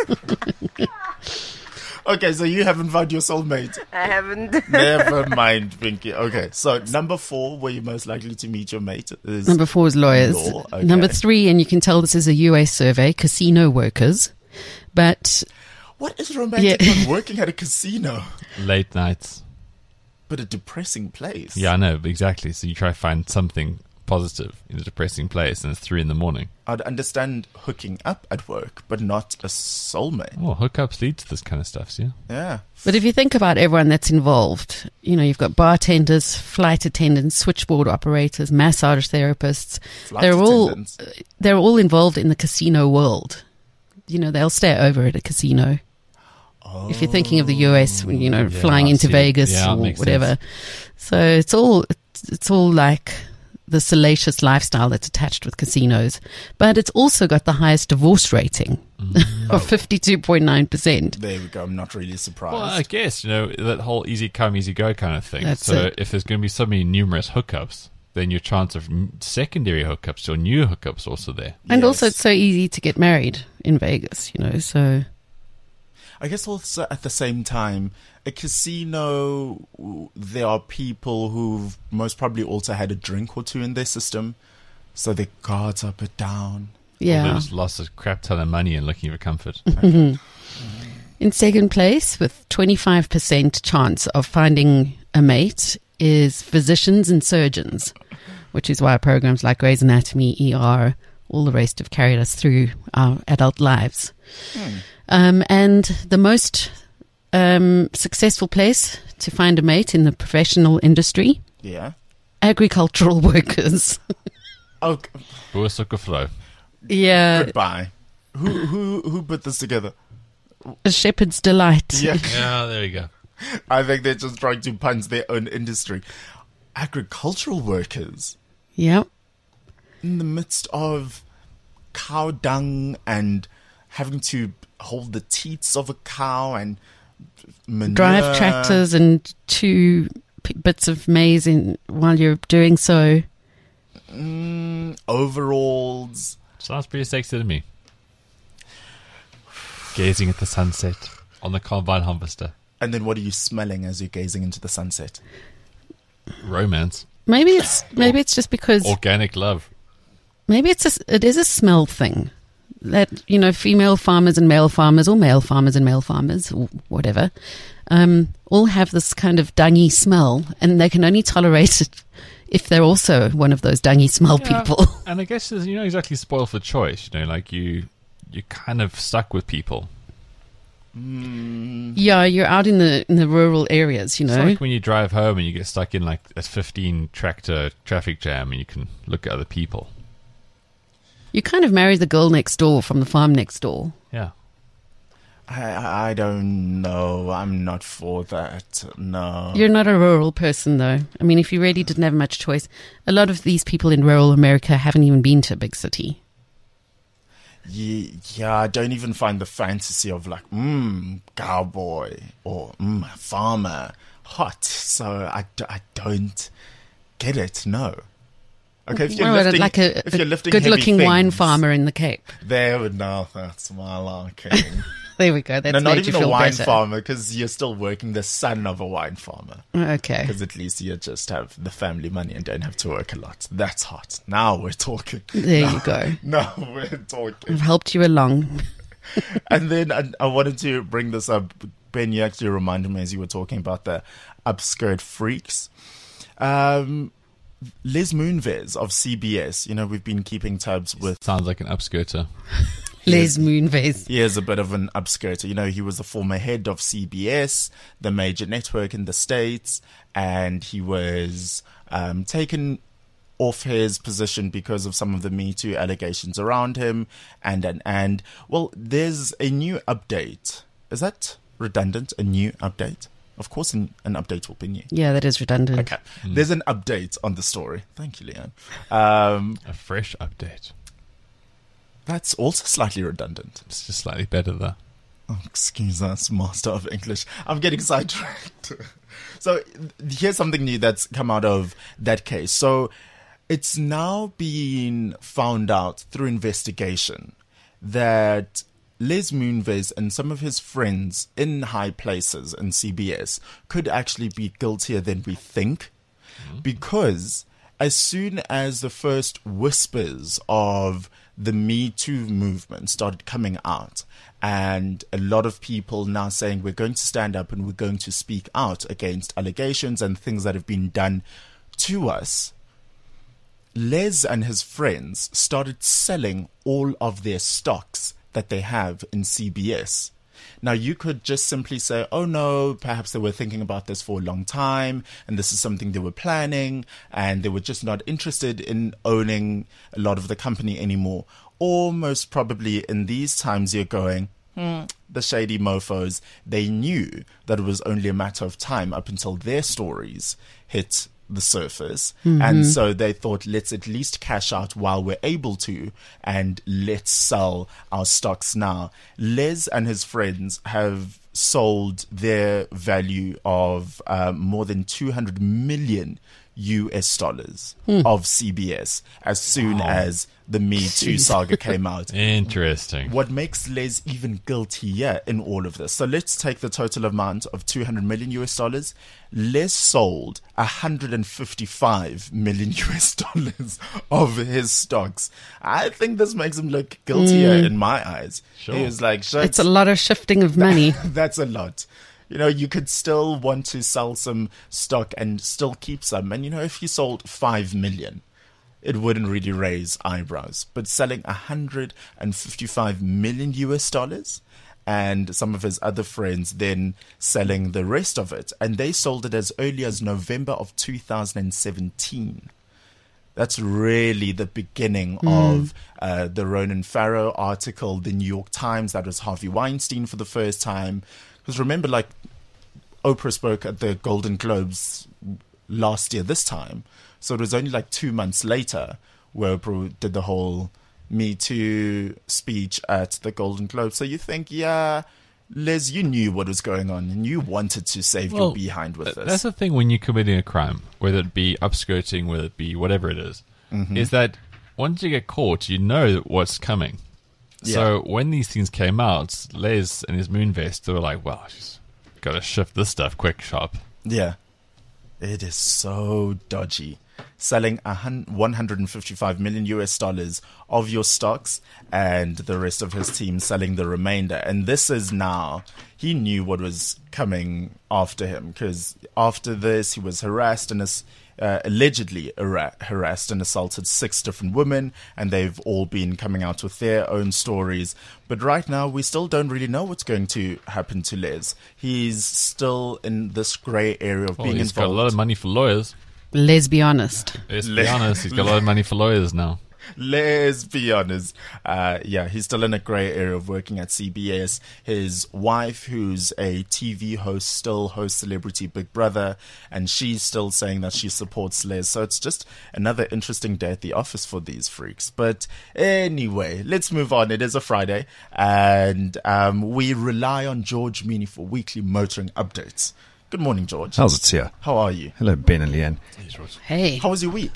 Okay, so you haven't found your soulmate. I haven't. Never mind, Pinky. Okay, so number four, where you're most likely to meet your mate, is Number four is lawyers. Law, okay. Number three, and you can tell this is a U S survey, casino workers. But What is romantic Yeah. about working at a casino? Late nights. But a depressing place. Yeah, I know, exactly. So you try to find something positive in a depressing place, and it's three in the morning. I'd understand hooking up at work, but not a soulmate. Oh, hookups lead to this kind of stuff, yeah. Yeah. But if you think about everyone that's involved, you know, you've got bartenders, flight attendants, switchboard operators, massage therapists. Flight they're all attendants. they're all involved in the casino world. You know, they'll stay over at a casino. Oh. If you're thinking of the U S, you know, Yeah, flying I into see. Vegas Yeah, it or makes whatever. sense. So it's all it's, it's all like the salacious lifestyle that's attached with casinos. But it's also got the highest divorce rating of fifty-two point nine percent. There we go. I'm not really surprised. Well, I guess, you know, that whole easy come, easy go kind of thing. That's so it. if there's going to be so many numerous hookups, then your chance of n- secondary hookups or new hookups also there. And Yes. also it's so easy to get married in Vegas, you know, so... I guess also at the same time, a casino, there are people who've most probably also had a drink or two in their system, so their guards are put down. Or Yeah. there's lost a crap ton of money and looking for comfort. In second place, with twenty-five percent chance of finding a mate, is physicians and surgeons, which is why programs like Grey's Anatomy, E R, all the rest have carried us through our adult lives. Um, and the most um, successful place to find a mate in the professional industry, Yeah. agricultural workers. Oh, Boer soccer flow. Yeah, goodbye. Who who who put this together? a shepherd's delight. Yeah. Yeah, there you go. I think they're just trying to punch their own industry. Agricultural workers Yeah. in the midst of cow dung and having to hold the teats of a cow and manure. Drive tractors and chew p- bits of maize in, while you're doing so. Mm, overalls. Sounds pretty sexy to me. Gazing at the sunset on the combine harvester. And then what are you smelling as you're gazing into the sunset? Romance. Maybe it's maybe it's just because Organic love. maybe it's a, it is a smell thing that, you know, female farmers and male farmers, or male farmers and male farmers, or whatever, um, all have this kind of dungy smell, and they can only tolerate it if they're also one of those dungy smell Yeah. people. And I guess you're not exactly spoiled for choice. You know, like you, you're kind of stuck with people. Yeah, you're out in the in the rural areas, you It's know. like when you drive home and you get stuck in like a fifteen tractor traffic jam, and you can look at other people. You kind of marry the girl next door from the farm next door. Yeah. I I don't know. I'm not for that. No. You're not a rural person, though. I mean, if you really didn't have much choice, a lot of these people in rural America haven't even been to a big city. Ye- Yeah, I don't even find the fantasy of like, mmm, cowboy or mmm, farmer hot. So I, d- I don't get it. No. Okay, if you're Well, lifting, like a, if a you're lifting heavy good-looking wine things, farmer in the Cape. there we no, that's my liking. There we go. That's no, not made you even a feel wine better. farmer, because you're still working the son of a wine farmer. Okay. Because at least you just have the family money and don't have to work a lot. That's hot. Now we're talking. There now, you go. Now we're talking. I've helped you along. And then I, I wanted to bring this up. Ben, you actually reminded me as you were talking about the upskirt freaks. Um, Les Moonves of C B S. You know, we've been keeping tabs with. Sounds like an upskirter. Les Moonves. He is a bit of an upskirter. You know, he was the former head of C B S, the major network in the States, and he was um, taken off his position because of some of the Me Too allegations around him. And, and, and, well, there's a new update. Is that redundant? A new update? Of course, an, an update will be new. Yeah, that is redundant. Okay. There's an update on the story. Thank you, Leanne. Um, A fresh update. that's also slightly redundant. It's just slightly better though. Oh, excuse us, master of English. I'm getting sidetracked. So here's something new that's come out of that case. So it's now been found out through investigation that Les Moonves and some of his friends in high places in C B S could actually be guiltier than we think, because as soon as the first whispers of the Me Too movement started coming out, and a lot of people now saying we're going to stand up and we're going to speak out against allegations and things that have been done to us, Les and his friends started selling all of their stocks that they have in C B S. Now, you could just simply say, oh no, perhaps they were thinking about this for a long time and this is something they were planning and they were just not interested in owning a lot of the company anymore. Or most probably in these times you're going, hmm, the shady mofos, they knew that it was only a matter of time up until their stories hit the surface. Mm-hmm. And so they thought, let's at least cash out while we're able to, and let's sell our stocks now. Les and his friends have sold their value of um, more than two hundred million U S dollars mm. of C B S as soon wow. as the Me Too saga came out. Interesting. What makes Les even guiltier in all of this? So let's take the total amount of two hundred million U S dollars. Les sold one hundred fifty-five million U S dollars of his stocks. I think this makes him look guiltier mm. in my eyes. Sure. He was like, it's a lot of shifting of money. That's a lot. You know, you could still want to sell some stock and still keep some. And, you know, if you sold five million, it wouldn't really raise eyebrows. But selling one hundred fifty-five million U S dollars, and some of his other friends then selling the rest of it. And they sold it as early as November of two thousand seventeen. That's really the beginning mm. of uh, the Ronan Farrow article, the New York Times. That was Harvey Weinstein for the first time. Because remember, like, Oprah spoke at the Golden Globes last year this time. So it was only like two months later where Oprah did the whole Me Too speech at the Golden Globes. So you think, yeah, Les, you knew what was going on and you wanted to save well, your behind with this. That's the thing when you're committing a crime, whether it be upskirting, whether it be whatever it is, mm-hmm. is that once you get caught, you know what's coming. Yeah. So when these things came out, Les and his Moonvest, they were like, wow, she's got to shift this stuff quick, sharp. Yeah. It is so dodgy. Selling one hundred fifty-five million U S dollars of your stocks and the rest of his team selling the remainder. And this is now, he knew what was coming after him, because after this he was harassed and is uh, allegedly har- harassed and assaulted six different women, and they've all been coming out with their own stories. But right now we still don't really know what's going to happen to Les. He's still in this grey area of well, being he's involved. He's got a lot of money for lawyers. Let's be honest. Let's be honest. He's got a lot of money for lawyers now. Let's be honest. Uh, yeah, he's still in a grey area of working at C B S. His wife, who's a T V host, still hosts Celebrity Big Brother, and she's still saying that she supports Les. So it's just another interesting day at the office for these freaks. But anyway, let's move on. It is a Friday, and um, we rely on George Meany for weekly motoring updates. Good morning, George. How's it here? How are you? Hello, Ben and Leanne. Hey. How was your week?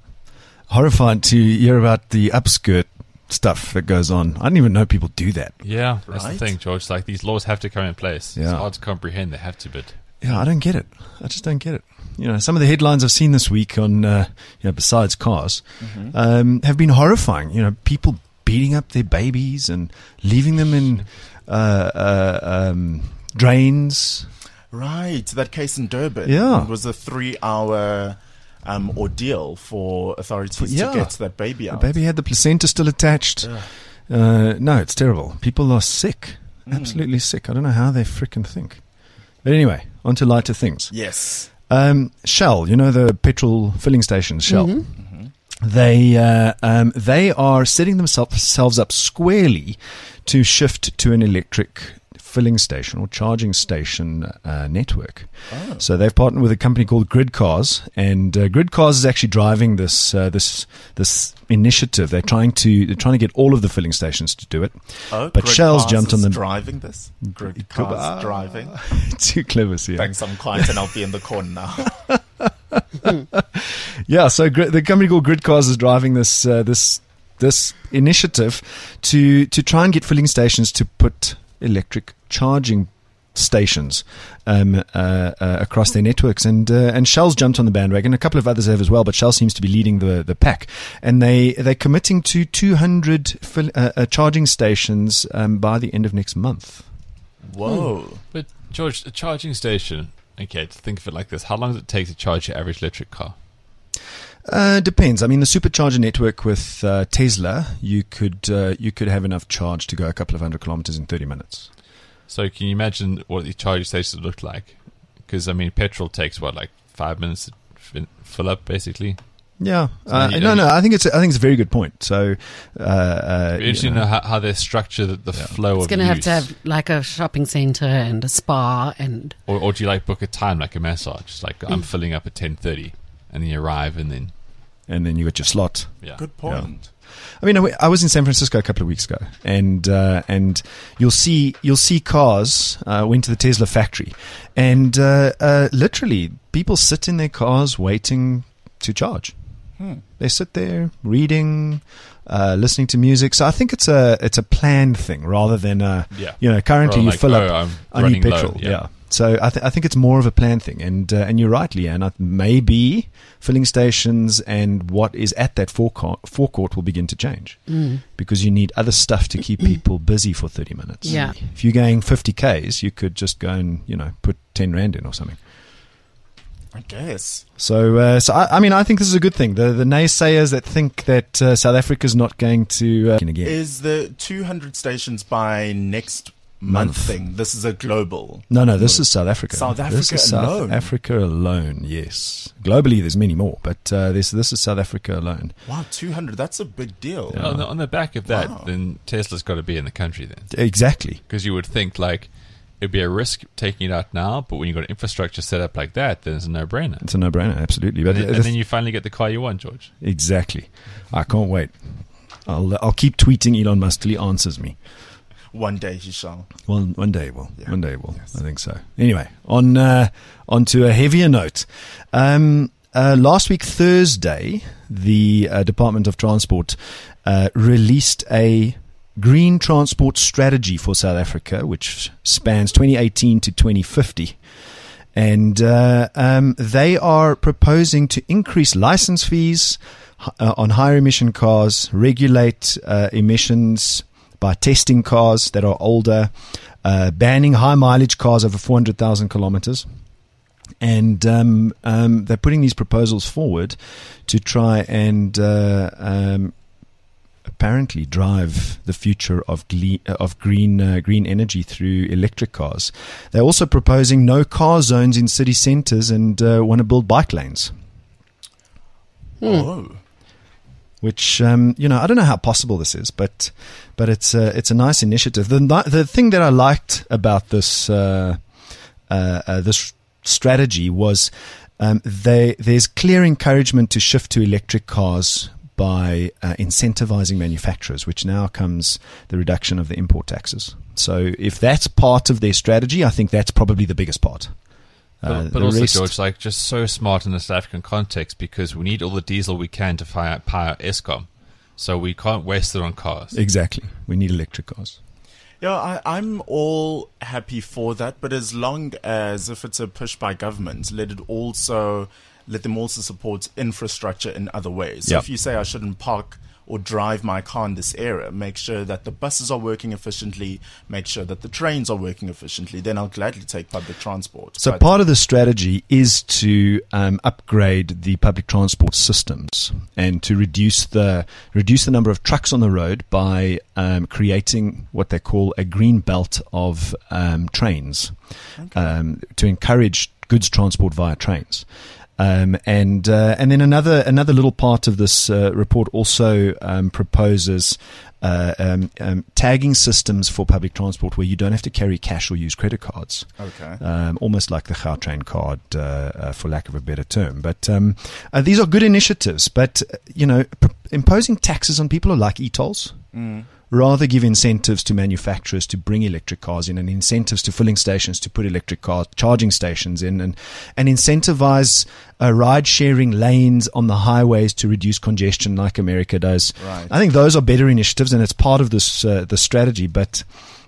Horrified to hear about the upskirt stuff that goes on. I didn't even know people do that. Yeah, that's right? the thing, George. Like, these laws have to come in place. Yeah. It's hard to comprehend. They have to, but... Yeah, I don't get it. I just don't get it. You know, some of the headlines I've seen this week on, uh, you know, besides cars, mm-hmm. um, have been horrifying. You know, people beating up their babies and leaving them in uh, uh, um, drains. Right, that case in Durban yeah. was a three-hour um, ordeal for authorities yeah. to get that baby out. The baby had the placenta still attached. Uh, no, it's terrible. People are sick, mm. absolutely sick. I don't know how they frickin' think. But anyway, on to lighter things. Yes. Um, Shell, you know the petrol filling stations, Shell. Mm-hmm. Mm-hmm. They uh, um, they are setting themselves up squarely to shift to an electric filling station or charging station uh, network. Oh. So they've partnered with a company called Grid Cars, and uh, Grid Cars is actually driving this uh, this this initiative. They're trying to they're trying to get all of the filling stations to do it. Oh, but Grid Shell's Cars jumped on the driving this. Grid Cars ah, driving. Too clever, see. Thanks, I'm quiet and I'll be in the corner now. Yeah, so gr- the company called Grid Cars is driving this uh, this this initiative to to try and get filling stations to put electric charging stations um, uh, uh, across their networks, and uh, and Shell's jumped on the bandwagon. A couple of others have as well, but Shell seems to be leading the the pack, and they they're committing to two hundred fill, uh, uh, charging stations um, by the end of next month. Whoa! But George, a charging station. Okay, to think of it like this: how long does it take to charge your average electric car? Uh, depends. I mean, the supercharger network with uh, Tesla, you could uh, you could have enough charge to go a couple of hundred kilometers in thirty minutes. So can you imagine what these charging stations look like? Because I mean, petrol takes what, like five minutes to fin- fill up, basically. Yeah. So Uh, you no, don't- no. I think it's I think it's a very good point. So, uh, uh, It'd be interesting to know how, how they structure the, the flow It's of going to have use. to have like a shopping centre and a spa and Or, or do you like book a time like a massage? It's like I'm filling up at ten thirty, and then you arrive, and then and then you got your slot. yeah. Good point. I mean, I I was in San Francisco a couple of weeks ago, and uh, and you'll see you'll see cars. Uh, went to the Tesla factory, and uh, uh, literally people sit in their cars waiting to charge. Hmm. They sit there reading, uh, listening to music. So I think it's a it's a planned thing rather than a, Yeah. you know, currently Rather you like, fill oh, up. I'm I running need low, petrol. yeah. Yeah. So I, th- I think it's more of a planned thing, and uh, and you're right, Leanne. I- Maybe filling stations and what is at that forecourt, forecourt will begin to change because you need other stuff to keep people busy for thirty minutes. Yeah. If you're going fifty kays, you could just go and you know put ten rand in or something. I guess. So, uh, so I, I mean, I think this is a good thing. The the naysayers that think that uh, South Africa's not going to uh, again. Is the two hundred stations by next month, Month. thing? This is a global. No, no, this is South Africa. South This Africa is South alone. Africa alone. Yes, globally there's many more, but uh, this this is South Africa alone. Wow, two hundred. That's a big deal. Yeah. On, the, on the back of that, Wow. then Tesla's got to be in the country then, Exactly. because you would think like it'd be a risk taking it out now, but when you've got infrastructure set up like that, then it's a no-brainer. It's a no-brainer, absolutely. But And, then, the- and then you finally get the car you want, George. exactly, I can't wait. I'll I'll keep tweeting Elon Musk till he answers me. One day he shall. Well, one day will. Yeah. One day will. Yes. I think so. Anyway, on uh, on to a heavier note. Um, uh, last week, Thursday, the uh, Department of Transport uh, released a green transport strategy for South Africa, which spans twenty eighteen to twenty fifty. And uh, um, they are proposing to increase license fees uh, on higher emission cars, regulate uh, emissions by testing cars that are older, uh, banning high mileage cars over four hundred thousand kilometers. And um, um, they're putting these proposals forward to try and uh, um, apparently drive the future of gle- of green uh, green energy through electric cars. They're also proposing no car zones in city centres and uh, want to build bike lanes. Oh. Which um, you know, I don't know how possible this is, but but it's uh, it's a nice initiative. The ni- the thing that I liked about this uh, uh, uh, this strategy was um, they there's clear encouragement to shift to electric cars by uh, incentivizing manufacturers, which now comes the reduction of the import taxes. So if that's part of their strategy, I think that's probably the biggest part. But, Uh, but the also, rest- George, like just so smart in the South African context because we need all the diesel we can to fire, power Eskom. So we can't waste it on cars. Exactly, we need electric cars. Yeah, I, I'm all happy for that, but as long as if it's a push by government, let it also let them also support infrastructure in other ways. So Yep. if you say I shouldn't park or drive my car in this area, make sure that the buses are working efficiently, make sure that the trains are working efficiently, then I'll gladly take public transport. So But- part of the strategy is to um, upgrade the public transport systems and to reduce the reduce the number of trucks on the road by um, creating what they call a green belt of um, trains um, to encourage goods transport via trains. Um, and uh, and then another another little part of this uh, report also um, proposes uh, um, um, tagging systems for public transport where you don't have to carry cash or use credit cards. Okay. Um, almost like the Gautrain card, uh, uh, for lack of a better term. But um, uh, these are good initiatives. But uh, you know, p- imposing taxes on people are like e-tolls. Mm. Rather give incentives to manufacturers to bring electric cars in and incentives to filling stations to put electric car charging stations in and, and incentivize uh, ride sharing lanes on the highways to reduce congestion like America does. Right. I think those are better initiatives and it's part of this uh, the strategy. But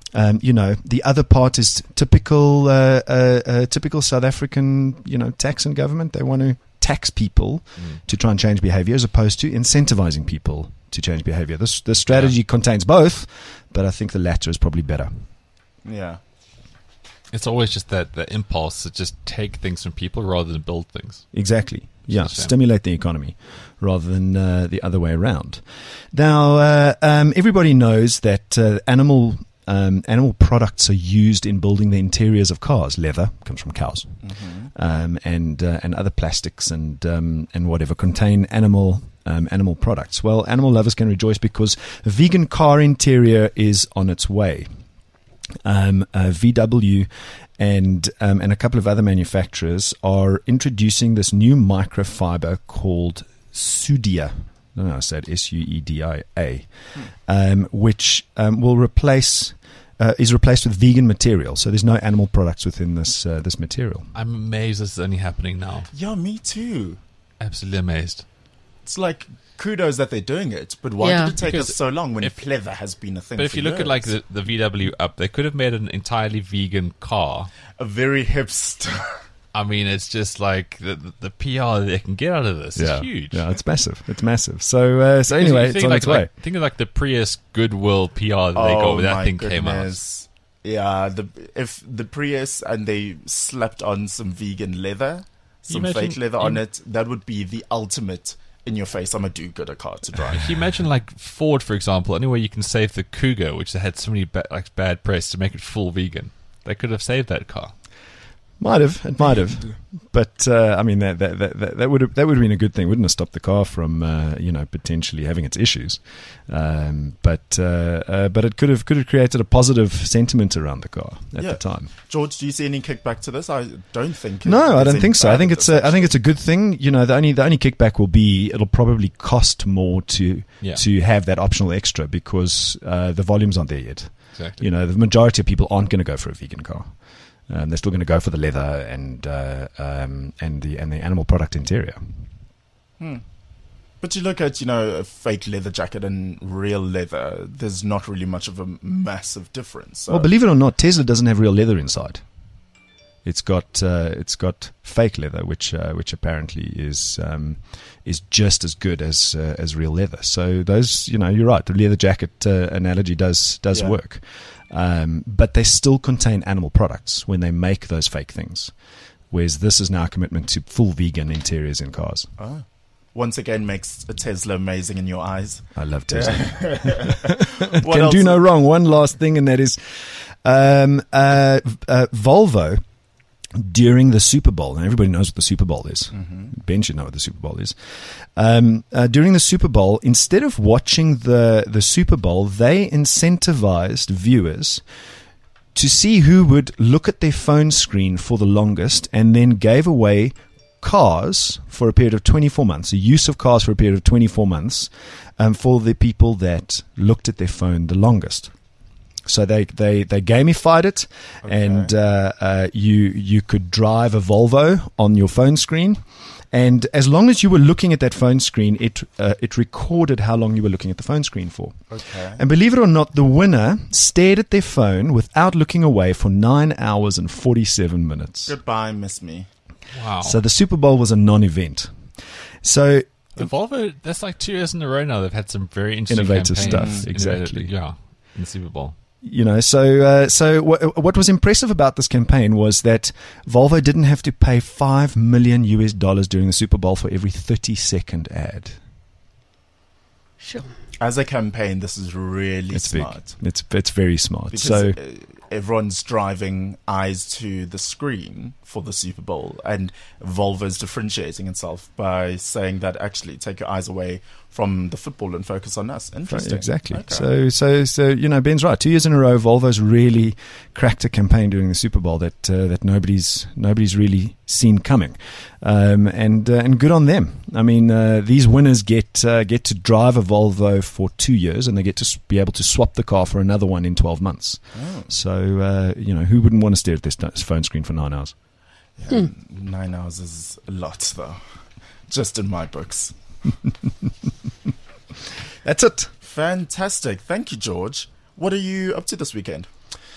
Um, you know, the other part is typical, uh, uh, uh, typical South African, you know, tax and government. They want to tax people mm. to try and change behavior, as opposed to incentivizing people to change behavior. This the strategy yeah. contains both, but I think the latter is probably better. Yeah. It's always just that the impulse to just take things from people rather than build things. Exactly. Yeah, stimulate the economy rather than uh, the other way around. Now, uh, um, everybody knows that uh, animal um, animal products are used in building the interiors of cars. Leather comes from cows, mm-hmm. um, and uh, and other plastics and um, and whatever contain animal um, animal products. Well, animal lovers can rejoice because a vegan car interior is on its way. Um, uh, V W and um, and a couple of other manufacturers are introducing this new microfiber called Sudia. I don't know how to say it, S U E D I A, hmm. um, which um, will replace uh, is replaced with vegan material. So there's no animal products within this uh, this material. I'm amazed this is only happening now. Yeah, me too. Absolutely amazed. It's like kudos that they're doing it, but why yeah. did it take because us so long when if, pleather has been a thing? But if for you look years? at like the, the V W up, they could have made an entirely vegan car. A very hipster. I mean, it's just like the, the, the P R they can get out of this yeah. is huge. Yeah, it's massive. It's massive. So uh, so anyway, it's on like, its way. Like, think of like the Prius Goodwill P R that they oh got when that my thing goodness. came out. Yeah, the if the Prius and they slapped on some vegan leather, some imagine, fake leather you, on it, that would be the ultimate in your face. I'm a do-gooder car to drive. If you imagine like Ford, for example, anywhere you can save the Cougar, which had so many ba- like bad press, to make it full vegan, they could have saved that car. Might have, it might have, but uh, I mean that that that that would have that would have been a good thing. Wouldn't have stopped the car from uh, you know potentially having its issues, um, but uh, uh, but it could have could have created a positive sentiment around the car at Yeah. the time. George, do you see any kickback to this? I don't think. No, I there's don't any think so. bad I think of it's this, a I think it's a good thing. You know, the only the only kickback will be it'll probably cost more to Yeah. to have that optional extra because uh, the volumes aren't there yet. Exactly. You know, the majority of people aren't going to go for a vegan car. Um, they're still going to go for the leather and uh, um, and the and the animal product interior. Hmm. But you look at, you know, a fake leather jacket and real leather, there's not really much of a massive difference. So. Well, believe it or not, Tesla doesn't have real leather inside. It's got uh, it's got fake leather, which uh, which apparently is um, is just as good as uh, as real leather. So those, you know, you're right. The leather jacket uh, analogy does does Yeah. work, um, but they still contain animal products when they make those fake things. Whereas this is now a commitment to full vegan interiors in cars. Oh. Once again, makes a Tesla amazing in your eyes. I love Tesla. What Can else? do no wrong. One last thing, and that is um, uh, uh, Volvo. During the Super Bowl, and everybody knows what the Super Bowl is. Mm-hmm. Ben should know what the Super Bowl is. Um, uh, during the Super Bowl, instead of watching the, the Super Bowl, they incentivized viewers to see who would look at their phone screen for the longest and then gave away cars for a period of twenty-four months, the use of cars for a period of twenty-four months um, for the people that looked at their phone the longest. So they, they, they gamified it, Okay. and uh, uh, you you could drive a Volvo on your phone screen, and as long as you were looking at that phone screen, it uh, it recorded how long you were looking at the phone screen for. Okay. And believe it or not, the winner stared at their phone without looking away for nine hours and forty-seven minutes. Goodbye, miss me. Wow. So the Super Bowl was a non-event. So the Volvo, that's like two years in a row now. They've had some very interesting Innovative campaigns. stuff, exactly. Yeah, in the Super Bowl. You know, so uh, so what, what was impressive about this campaign was that Volvo didn't have to pay five million U S dollars during the Super Bowl for every thirty second ad. Sure. As a campaign, this is really It's smart. big. It's it's very smart. Because So uh, everyone's driving eyes to the screen for the Super Bowl, and Volvo's differentiating itself by saying that actually take your eyes away from the football and focus on us. Interesting. exactly. Okay. So so so you know, Ben's right. Two years in a row, Volvo's really cracked a campaign during the Super Bowl that uh, that nobody's nobody's really seen coming, um, and uh, and good on them. I mean, uh, these winners get uh, get to drive a Volvo for two years, and they get to s- be able to swap the car for another one in twelve months. Oh. So uh, you know, who wouldn't want to stare at this st- phone screen for nine hours? Yeah, Nine hours is a lot, though. Just in my books. That's it. Fantastic. Thank you, George. What are you up to this weekend?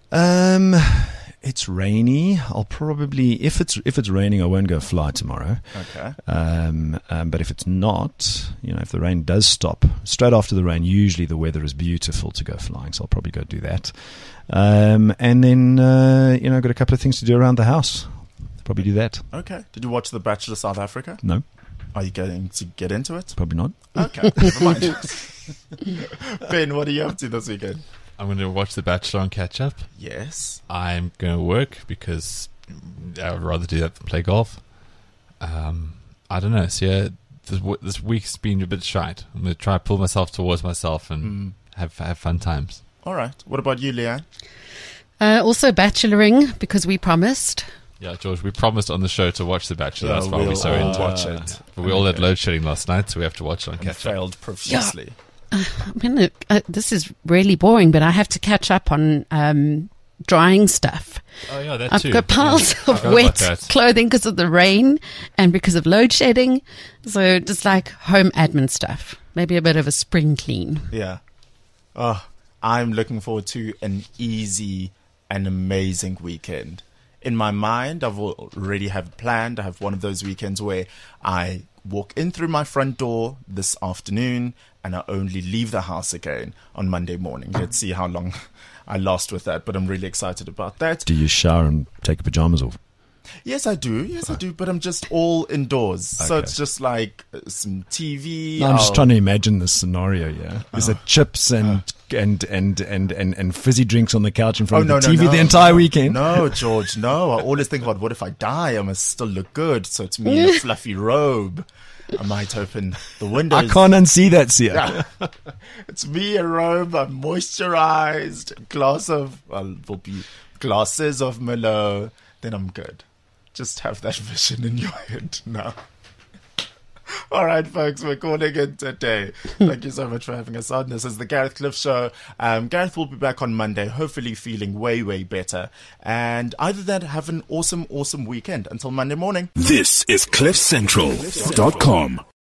Um, it's rainy. I'll probably if it's if it's raining, I won't go fly tomorrow. Okay. Um, um, but if it's not, you know, if the rain does stop straight after the rain, usually the weather is beautiful to go flying. So I'll probably go do that. Um, and then uh, you know, I've got a couple of things to do around the house. Probably do that. Okay. Did you watch The Bachelor South Africa? No, Are you going to get into it? probably not. Okay. Never mind. Ben, what are you up to this weekend? I'm going to watch The Bachelor and catch up. Yes. I'm going to work because I would rather do that than play golf. Um, I don't know. So yeah, this, w- this week's been a bit shite. I'm going to try to pull myself towards myself and Mm. have have fun times. All right. What about you, Leanne? Uh, also bacheloring because we promised. Yeah, George, we promised on the show to watch The Bachelor. That's why we'll we're so all into watch it. it. But we all had Okay. load shedding last night, so we have to watch it on And catch up. failed profusely. I mean, uh, uh, this is really boring, but I have to catch up on um, drying stuff. Oh yeah, that I've too. got piles Yeah. I of forgot wet about that. clothing because of the rain and because of load shedding. So just like home admin stuff. Maybe a bit of a spring clean. Yeah. Oh, I'm looking forward to an easy and amazing weekend. In my mind, I've already have it planned. I have one of those weekends where I walk in through my front door this afternoon and I only leave the house again on Monday morning. Let's see how long I last with that, but I'm really excited about that. Do you shower and take your pajamas off? Yes, I do. Yes, I do. But I'm just all indoors. So Okay. it's just like uh, some T V. No, I'm just I'll- trying to imagine this scenario. Yeah, is it chips and and, and and and and fizzy drinks on the couch in front Oh, of no, the no, T V no, the entire no. weekend? No, George, no. I always think about what if I die? I must still look good. So it's me in a fluffy robe. I might open the windows. I can't unsee that, Sia. Yeah. It's me in a robe. I'm moisturized. Glass of, well, will be glasses of Merlot. Then I'm good. Just have that vision in your head now. All right, folks, we're calling it today. Thank you so much for having us on. This is the Gareth Cliff Show. Um, Gareth will be back on Monday, hopefully feeling way, way better. And either that, have an awesome, awesome weekend. Until Monday morning. This is cliff central dot com.